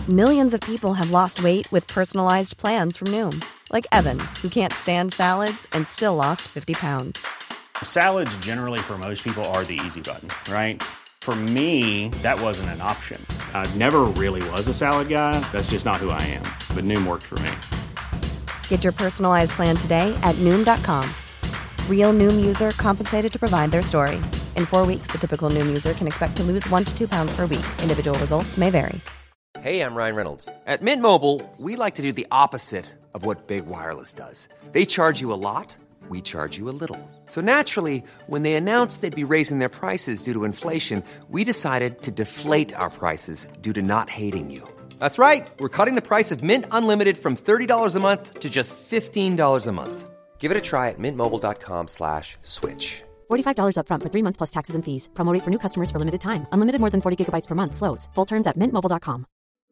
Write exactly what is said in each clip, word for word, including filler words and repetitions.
Millions of people have lost weight with personalized plans from Noom. Like Evan, who can't stand salads and still lost fifty pounds. Salads generally for most people are the easy button, right? For me, that wasn't an option. I never really was a salad guy. That's just not who I am. But Noom worked for me. Get your personalized plan today at Noom dot com. Real Noom user compensated to provide their story. In four weeks, the typical Noom user can expect to lose one to two pounds per week. Individual results may vary. Hey, I'm Ryan Reynolds. At Mint Mobile, we like to do the opposite of what Big Wireless does. They charge you a lot, we charge you a little. So naturally, when they announced they'd be raising their prices due to inflation, we decided to deflate our prices due to not hating you. That's right. We're cutting the price of Mint Unlimited from thirty dollars a month to just fifteen dollars a month. Give it a try at mintmobile.com slash switch. forty-five dollars up front for three months plus taxes and fees. Promo rate for new customers for limited time. Unlimited more than forty gigabytes per month slows. Full terms at mint mobile dot com.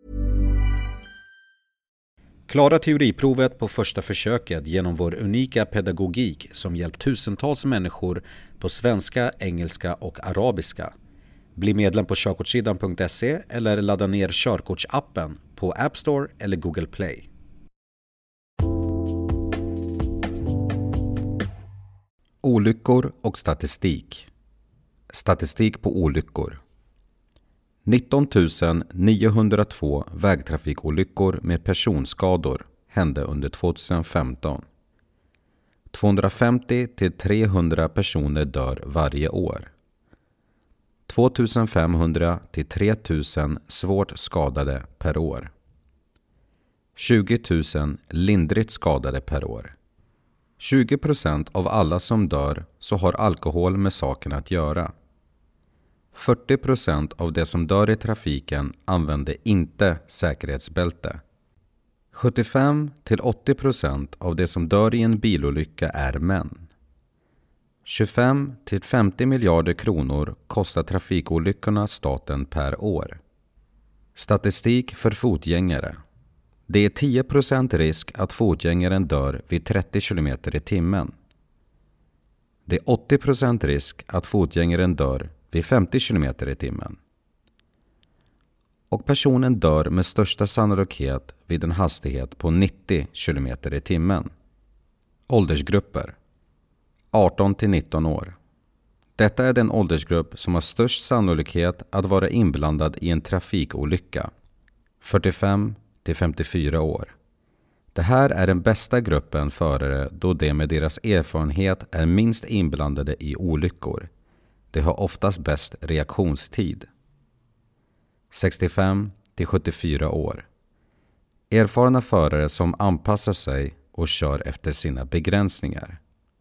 Klara teoriprovet på första försöket genom vår unika pedagogik som hjälpt tusentals människor på svenska, engelska och arabiska. Bli medlem på körkortssidan punkt se eller ladda ner körkortsappen på App Store eller Google Play. Olyckor och statistik. Statistik på olyckor. nitton tusen niohundratvå vägtrafikolyckor med personskador hände under tjugohundrafemton. tvåhundrafemtio till trehundra personer dör varje år. tvåtusenfemhundra till tre tusen svårt skadade per år. tjugo tusen lindrigt skadade per år. tjugo procent av alla som dör så har alkohol med saken att göra. fyrtio procent av de som dör i trafiken använder inte säkerhetsbälte. sjuttiofem till åttio procent av de som dör i en bilolycka är män. tjugofem till femtio miljarder kronor kostar trafikolyckorna staten per år. Statistik för fotgängare. Det är tio procent risk att fotgängaren dör vid trettio kilometer i timmen. Det är åttio procent risk att fotgängaren dör vid femtio kilometer i timmen. Och personen dör med största sannolikhet vid en hastighet på nittio kilometer i timmen. Åldersgrupper. arton till nitton år. Detta är den åldersgrupp som har störst sannolikhet att vara inblandad i en trafikolycka. fyrtiofem till femtiofyra år. Det här är den bästa gruppen förare då de med deras erfarenhet är minst inblandade i olyckor. De har oftast bäst reaktionstid. sextiofem till sjuttiofyra år. Erfarna förare som anpassar sig och kör efter sina begränsningar.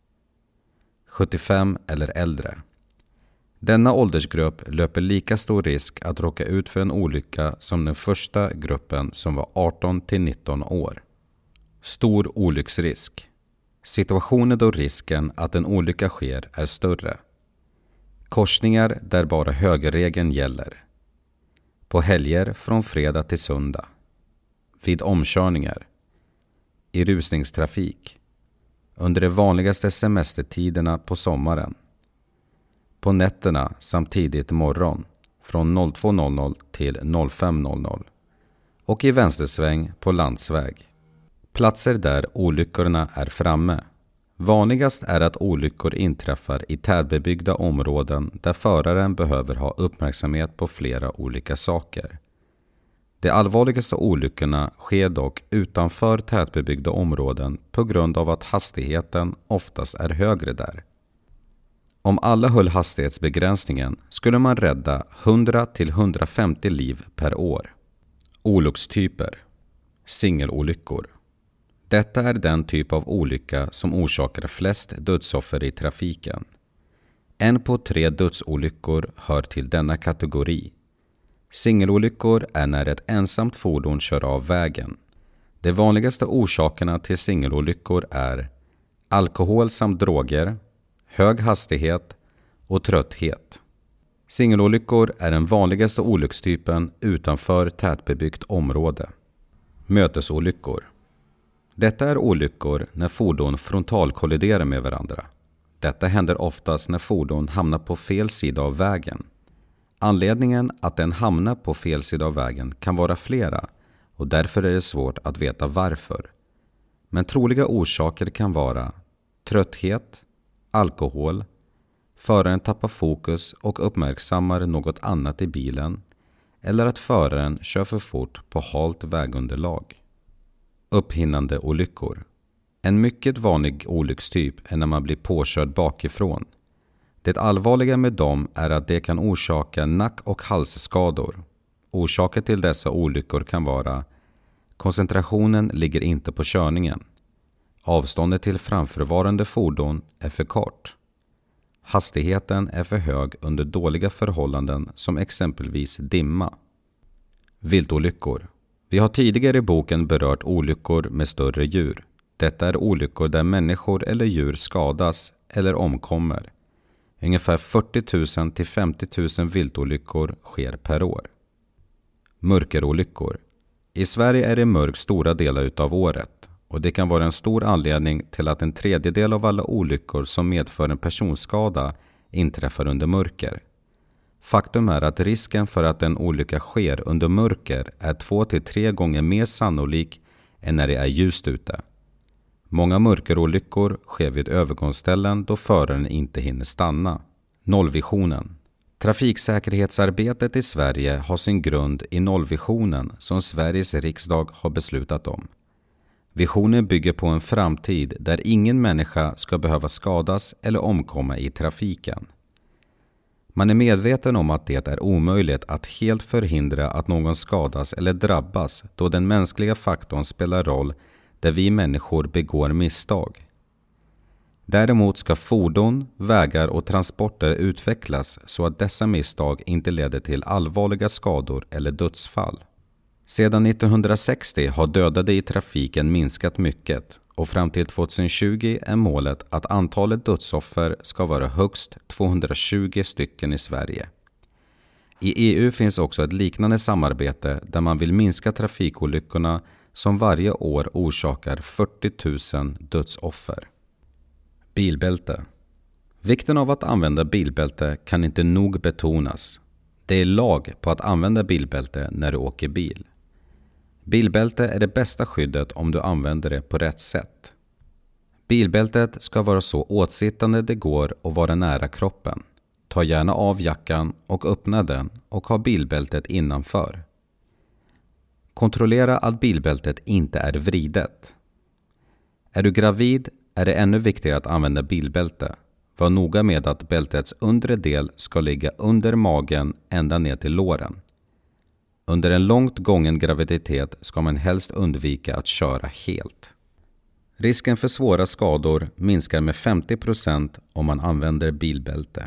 sjuttiofem eller äldre. Denna åldersgrupp löper lika stor risk att råka ut för en olycka som den första gruppen som var arton till nitton år. Stor olycksrisk. Situationer då risken att en olycka sker är större. Korsningar där bara högerregeln gäller. På helger från fredag till söndag. Vid omkörningar. I rusningstrafik. Under de vanligaste semestertiderna på sommaren. På nätterna samt tidigt morgon från två noll noll till fem noll noll. Och i vänstersväng på landsväg. Platser där olyckorna är framme. Vanligast är att olyckor inträffar i tätbebyggda områden där föraren behöver ha uppmärksamhet på flera olika saker. De allvarligaste olyckorna sker dock utanför tätbebyggda områden på grund av att hastigheten oftast är högre där. Om alla höll hastighetsbegränsningen skulle man rädda hundra till hundrafemtio liv per år. Olyckstyper. Singelolyckor. Detta är den typ av olycka som orsakar flest dödsoffer i trafiken. En på tre dödsolyckor hör till denna kategori. Singelolyckor är när ett ensamt fordon kör av vägen. De vanligaste orsakerna till singelolyckor är alkohol samt droger, hög hastighet och trötthet. Singelolyckor är den vanligaste olyckstypen utanför tätbebyggt område. Mötesolyckor. Detta är olyckor när fordon frontalkolliderar med varandra. Detta händer oftast när fordon hamnar på fel sida av vägen. Anledningen att den hamnar på fel sida av vägen kan vara flera, och därför är det svårt att veta varför. Men troliga orsaker kan vara trötthet, alkohol, föraren tappar fokus och uppmärksammar något annat i bilen eller att föraren kör för fort på halt vägunderlag. Upphinnande olyckor. En mycket vanlig olyckstyp är när man blir påkörd bakifrån. Det allvarliga med dem är att det kan orsaka nack- och halsskador. Orsaker till dessa olyckor kan vara: koncentrationen ligger inte på körningen. Avståndet till framförvarande fordon är för kort. Hastigheten är för hög under dåliga förhållanden som exempelvis dimma. Viltolyckor. Vi har tidigare i boken berört olyckor med större djur. Detta är olyckor där människor eller djur skadas eller omkommer. Ungefär fyrtio tusen till femtio tusen viltolyckor sker per år. Mörkerolyckor. I Sverige är det mörkt stora delar utav året och det kan vara en stor anledning till att en tredjedel av alla olyckor som medför en personskada inträffar under mörker. Faktum är att risken för att en olycka sker under mörker är två till tre gånger mer sannolik än när det är ljust ute. Många mörkerolyckor sker vid övergångsställen då föraren inte hinner stanna. Nollvisionen. Trafiksäkerhetsarbetet i Sverige har sin grund i nollvisionen som Sveriges riksdag har beslutat om. Visionen bygger på en framtid där ingen människa ska behöva skadas eller omkomma i trafiken. Man är medveten om att det är omöjligt att helt förhindra att någon skadas eller drabbas då den mänskliga faktorn spelar roll där vi människor begår misstag. Däremot ska fordon, vägar och transporter utvecklas så att dessa misstag inte leder till allvarliga skador eller dödsfall. Sedan nittonhundrasextio har dödade i trafiken minskat mycket och fram till tjugohundratjugo är målet att antalet dödsoffer ska vara högst tvåhundratjugo stycken i Sverige. I E U finns också ett liknande samarbete där man vill minska trafikolyckorna som varje år orsakar fyrtio tusen dödsoffer. Bilbälte. Vikten av att använda bilbälte kan inte nog betonas. Det är lag på att använda bilbälte när du åker bil. Bilbälte är det bästa skyddet om du använder det på rätt sätt. Bilbältet ska vara så åtsittande det går och vara nära kroppen. Ta gärna av jackan och öppna den och ha bilbältet innanför. Kontrollera att bilbältet inte är vridet. Är du gravid är det ännu viktigare att använda bilbälte. Var noga med att bältets undre del ska ligga under magen ända ner till låren. Under en långt gången graviditet ska man helst undvika att köra helt. Risken för svåra skador minskar med femtio procent om man använder bilbälte.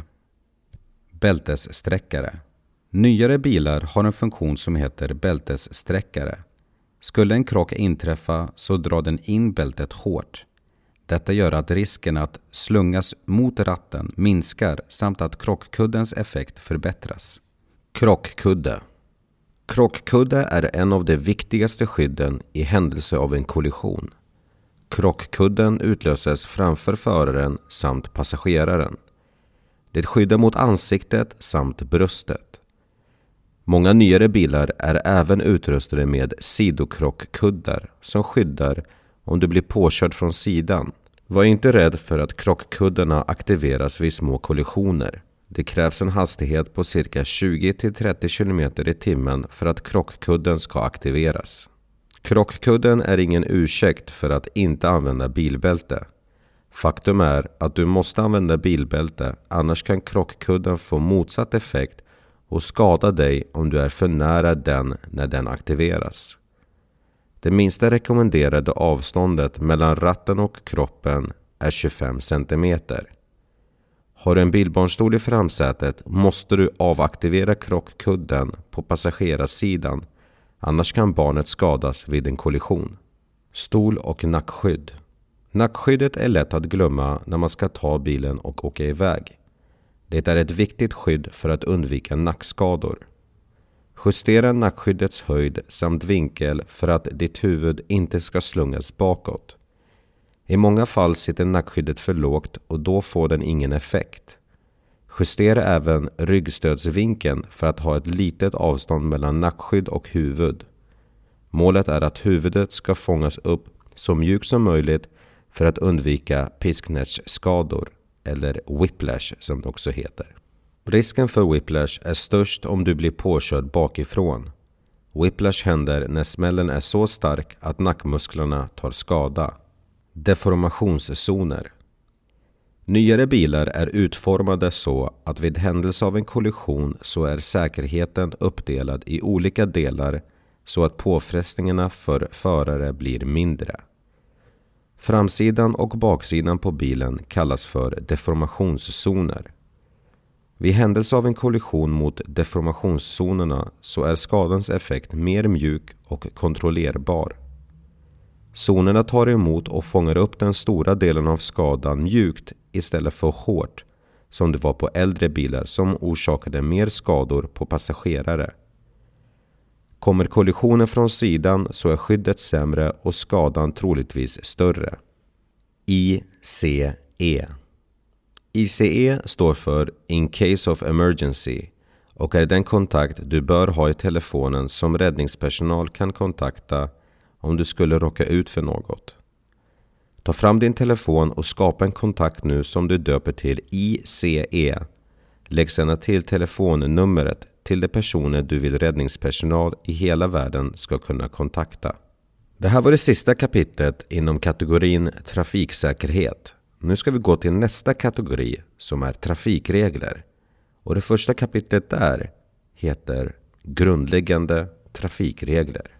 Bältessträckare. Nyare bilar har en funktion som heter bältessträckare. Skulle en krock inträffa så drar den in bältet hårt. Detta gör att risken att slungas mot ratten minskar samt att krockkuddens effekt förbättras. Krockkudde. Krockkudde är en av de viktigaste skydden i händelse av en kollision. Krockkudden utlöses framför föraren samt passageraren. Det skyddar mot ansiktet samt bröstet. Många nyare bilar är även utrustade med sidokrockkuddar som skyddar om du blir påkörd från sidan. Var inte rädd för att krockkuddarna aktiveras vid små kollisioner. Det krävs en hastighet på cirka tjugo till trettio kilometer i timmen för att krockkudden ska aktiveras. Krockkudden är ingen ursäkt för att inte använda bilbälte. Faktum är att du måste använda bilbälte, annars kan krockkudden få motsatt effekt och skada dig om du är för nära den när den aktiveras. Det minsta rekommenderade avståndet mellan ratten och kroppen är tjugofem centimeter. Har du en bilbarnstol i framsätet måste du avaktivera krockkudden på passagerarsidan, annars kan barnet skadas vid en kollision. Stol- och nackskydd. Nackskyddet är lätt att glömma när man ska ta bilen och åka iväg. Det är ett viktigt skydd för att undvika nackskador. Justera nackskyddets höjd samt vinkel för att ditt huvud inte ska slungas bakåt. I många fall sitter nackskyddet för lågt och då får den ingen effekt. Justera även ryggstödsvinkeln för att ha ett litet avstånd mellan nackskydd och huvud. Målet är att huvudet ska fångas upp så mjukt som möjligt för att undvika pisknätsskador, eller whiplash som det också heter. Risken för whiplash är störst om du blir påkörd bakifrån. Whiplash händer när smällen är så stark att nackmusklerna tar skada. Deformationszoner. Nyare bilar är utformade så att vid händelse av en kollision så är säkerheten uppdelad i olika delar så att påfrestningarna för förare blir mindre. Framsidan och baksidan på bilen kallas för deformationszoner. Vid händelse av en kollision mot deformationszonerna så är skadans effekt mer mjuk och kontrollerbar. Zonerna tar emot och fångar upp den stora delen av skadan mjukt istället för hårt, som det var på äldre bilar som orsakade mer skador på passagerare. Kommer kollisionen från sidan så är skyddet sämre och skadan troligtvis större. I C E. I C E står för In Case of Emergency och är den kontakt du bör ha i telefonen som räddningspersonal kan kontakta om du skulle råka ut för något. Ta fram din telefon och skapa en kontakt nu som du döper till I C E. Lägg sedan till telefonnumret till de personer du vill räddningspersonal i hela världen ska kunna kontakta. Det här var det sista kapitlet inom kategorin trafiksäkerhet. Nu ska vi gå till nästa kategori som är trafikregler. Och det första kapitlet där heter grundläggande trafikregler.